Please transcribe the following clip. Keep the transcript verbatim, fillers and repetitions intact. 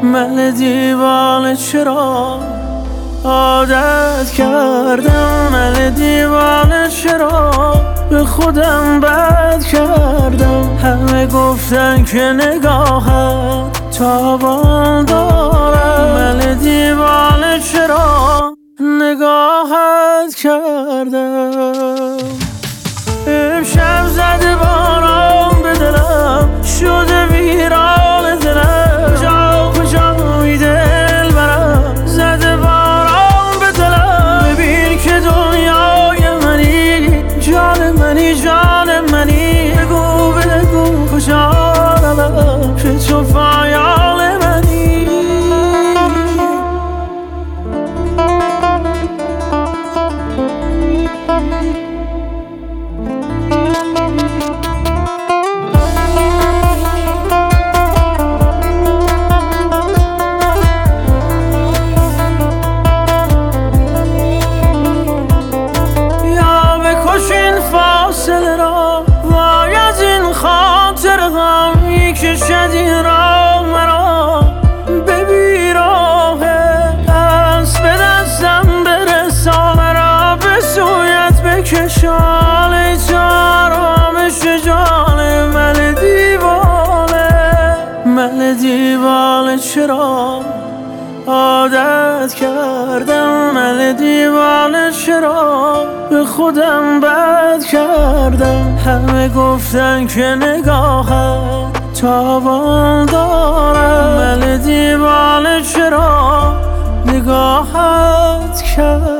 من دیوانه چرا عادت کردم، من دیوانه چرا به خودم بد کردم. همه گفتن که نگاهت تابان دارم، من دیوانه چرا نگاهت کردم. امشب زده باران به دلم، شده ویران دلم، جا کجا دل برم. زده باران به دلم، ببین که دنیای منی، جان منی جان منی. بگو بگو کجا روم که تو فایال منی. فاصله را وای از این خاطر غمی کشد این را مرا به بیراهه. دست به دستم برسان مرا به سویت بکشان. ای تو آرامش جان من دیوانه، من دیوانه چرا عادت کردم، من دیوانه چرا به خودم بد کردم. همه گفتن که نگاهت تابان دارم، من دیوانه چرا نگاهت کردم.